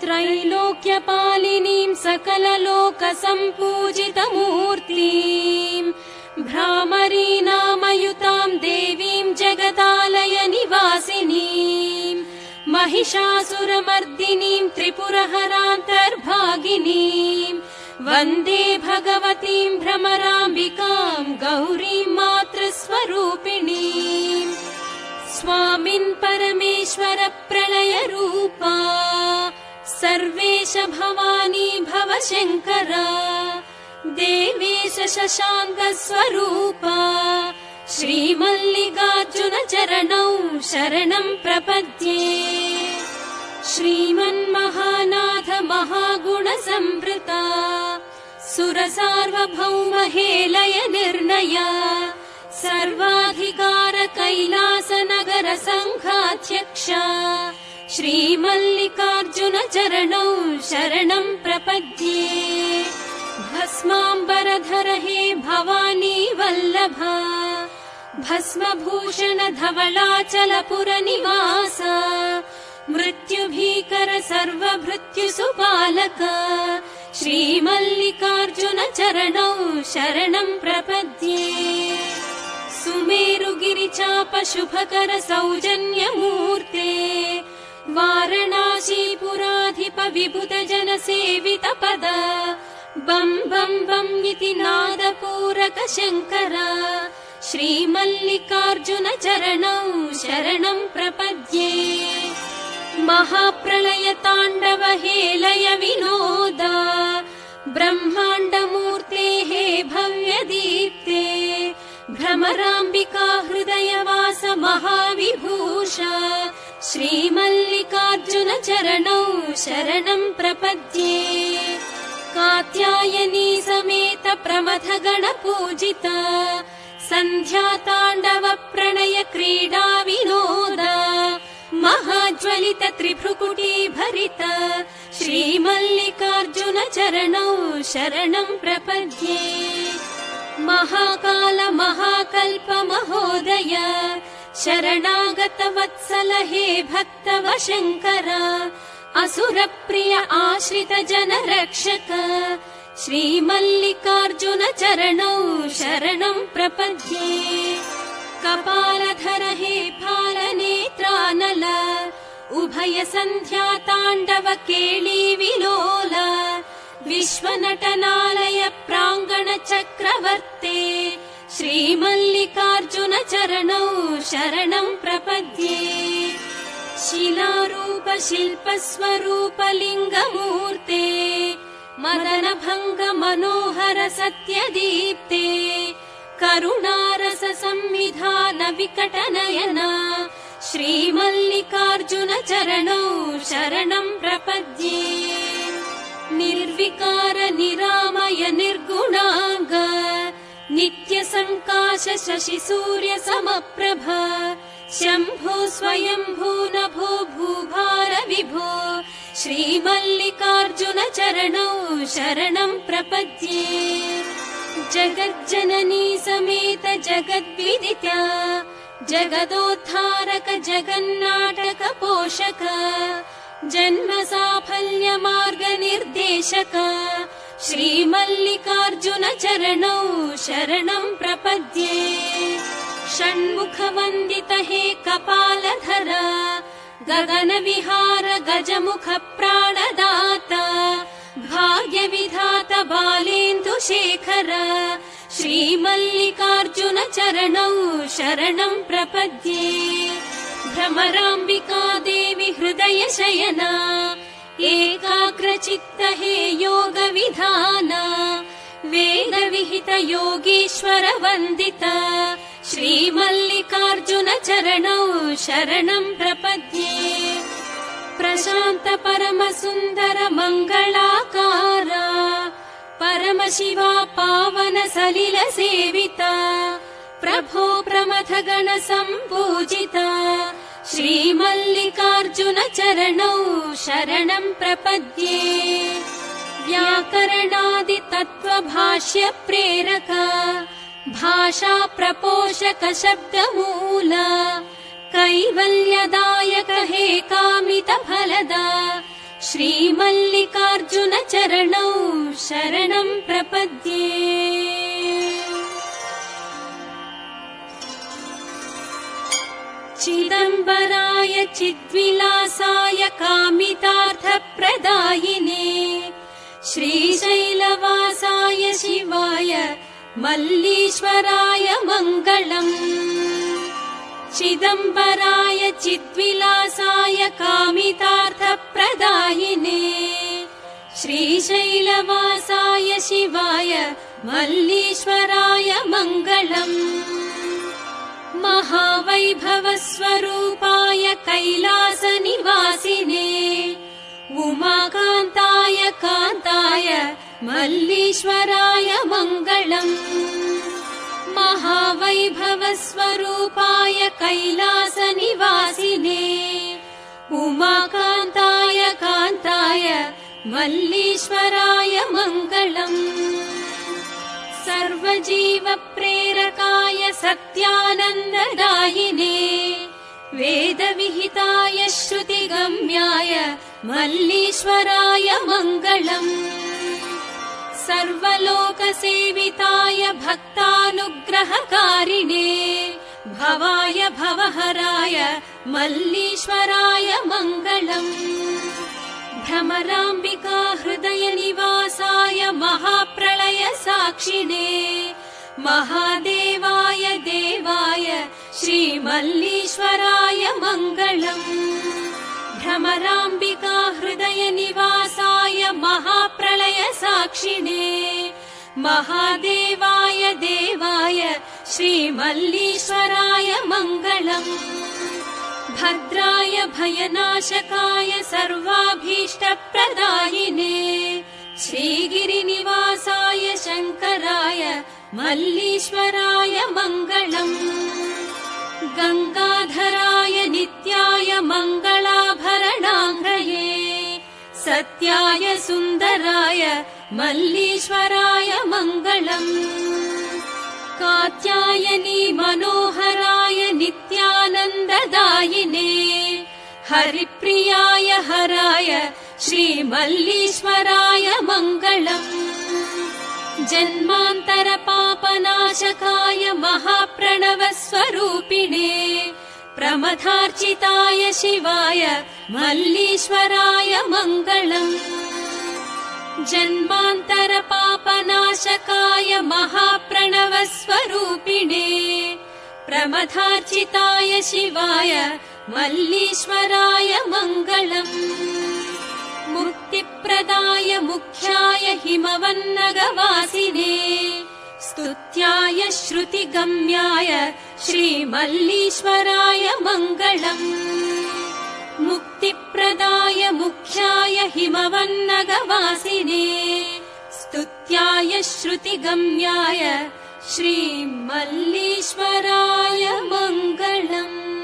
त्रैलोक्यपालिनीं सकललोकसम्पूजितमूर्तिम् भ्रामरीनामयुतां देवीं जगदालय निवासिनीम् महिषासुरमर्दिनीं त्रिपुरहरान्तर्भागिनीं वन्दे भगवतीं भ्रमराम्बिकां गौरीं मातृस्वरूपिणीम् स्वामिन् परमेश्वर प्रलयरूपा सर्वेश भवानी भवशङ्करा देवेश शशाङ्कस्वरूपा श्रीमल्लिकार्जुन चरणौ शरणं प्रपद्ये। श्रीमन्महानाथ महागुणसम्भृता सुरसार्वभौम हेलय निर्णया सर्वाधिकार कैलासनगर संघाध्यक्षा श्रीमल्लिकार्जुन चरणौ शरणं प्रपद्ये। भस्माम्बरधर हे भवानी वल्लभा भस्मभूषण धवलाचलपुर निवासा मृत्युभीकर सर्वभृत्युसुपालक श्रीमल्लिकार्जुन चरणौ शरणं प्रपद्ये। सुमेरुगिरिचाप शुभकर सौजन्यमूर्ते वारणासीपुराधिप विभुत जन सेवित पद बं बं बं इति नादपूरक शङ्करा श्रीमल्लिकार्जुन चरणौ शरणं प्रपद्ये। महाप्रलय ताण्डव हेलय विनोदा ब्रह्माण्डमूर्ते हे भव्यदीप्ते भ्रमराम्बिका हृदयवास महाविभूषा श्रीमल्लिकार्जुन चरणौ शरणं प्रपद्ये। कात्यायनी समेत प्रमथ गण पूजिता सन्ध्या ताण्डव प्रणय क्रीडा विनोदा महाज्वलित त्रिभ्रुकुटी भरित श्रीमल्लिकार्जुन चरणौ शरणं प्रपद्ये। महाकाल महाकल्प महोदय शरणागत वत्सल हे भक्तव शङ्करा असुरप्रिय आश्रित जन रक्षक श्रीमल्लिकार्जुन चरणौ शरणं प्रपद्ये। कपालधर हे फालनेत्रानल उभय सन्ध्या ताण्डव केळी विलोल विश्वनटनालय प्राङ्गण चक्रवर्ते श्रीमल्लिकार्जुन चरणौ शरणं प्रपद्ये। शिलारूप शिल्प स्वरूप लिङ्गमूर्ते मदन भङ्ग मनोहर सत्यदीप्ते करुणारस संविधान विकट नयना श्रीमल्लिकार्जुन चरणौ शरणं प्रपद्ये। निर्विकार निरामय निर्गुणांग नित्य संकाश शशि सूर्य समप्रभ शंभो स्वयंभू नभो भूभार विभो श्रीमल्लिकार्जुन चरणौ शरणं प्रपद्ये। जगज्जननी समेत जगद्विदिता जगदोद्धारक जगन्नाटक पोषक जन्म साफल्य मार्ग निर्देशक श्रीमल्लिकार्जुन चरणौ शरणं प्रपद्ये। षण्मुख वन्दित हे कपालधर गगन विहार गजमुख प्राणदाता भाग्य विधात बालेन्दु शेखर श्रीमल्लिकार्जुन चरणौ शरणं प्रपद्ये। भ्रमराम्बिका देवी हृदय शयना एकाग्रचित्त हे योग विधान वेद विहित योगीश्वर वन्दित श्रीमल्लिकार्जुन चरणौ शरणं प्रपद्ये। प्रशान्त परम सुन्दर मङ्गलाकारा परम शिवा पावन सलिल सेविता प्रभो प्रमथ गण सम्पूजिता श्रीमल्लिकार्जुन चरणौ शरणं प्रपद्ये। व्याकरणादि तत्त्व भाष्य प्रेरक भाषा प्रपोषक शब्द मूल कैवल्यदायक हे कामित फलदा श्रीमल्लिकार्जुन चरणौ शरणं प्रपद्ये। चिदम्बराय चिद्विलासाय कामितार्थप्रदायिने श्रीशैलवासाय शिवाय मल्लीश्वराय मङ्गलम्। चिदम्बराय चिद्विलासाय कामितार्थप्रदायिने श्रीशैलवासाय शिवाय मल्लीश्वराय मङ्गलम्। महावैभवस्वरूपाय कैलासनिवासिने उमाकान्ताय कान्ताय मल्लीश्वराय मङ्गलम्। महावैभवस्वरूपाय कैलासनिवासिने उमाकान्ताय कान्ताय मल्लीश्वराय मङ्गलम्। सर्वजीवप्रेरकाय सत्यानन्ददायिने वेदविहिताय श्रुतिगम्याय मल्लीश्वराय मङ्गलम्। सर्वलोकसेविताय भक्तानुग्रहकारिणे भवाय भवहराय मल्लीश्वराय मङ्गलम्। भ्रमराम्बिका हृदयनिवासाय महाप्रलय साक्षिणे महादेवाय देवाय श्रीमल्लीश्वराय मङ्गलम्। भ्रमराम्बिका हृदयनिवासाय महाप्रलय साक्षिणे महादेवाय देवाय श्रीमल्लीश्वराय मङ्गलम्। भद्राय भयनाशकाय सर्वाभीष्टप्रदायिने श्रीगिरिनिवासाय शङ्कराय मल्लीश्वराय मङ्गलम्। गङ्गाधराय नित्याय मङ्गलाभरणाङ्गये सत्याय सुन्दराय मल्लीश्वराय मङ्गलम्। कात्यायनी मनोहराय नित्यानन्ददायिने हरिप्रियाय हराय श्रीमल्लीश्वराय मङ्गलम्। जन्मान्तरपापनाशकाय महाप्रणवस्वरूपिणे प्रमथार्चिताय शिवाय मल्लीश्वराय मङ्गलम्। जन्मान्तरपापनाशकाय महाप्रणवस्वरूपिणे प्रमथार्चिताय शिवाय मल्लीश्वराय मङ्गलम्। मुक्तिप्रदाय मुख्याय हिमवन्नगवासिने स्तुत्याय श्रुतिगम्याय श्रीमल्लीश्वराय मङ्गलम्। मुक्तिप्रदाय मुख्याय हिमवन्नगवासिने स्तुत्याय श्रुतिगम्याय श्रीमल्लीश्वराय मङ्गलम्।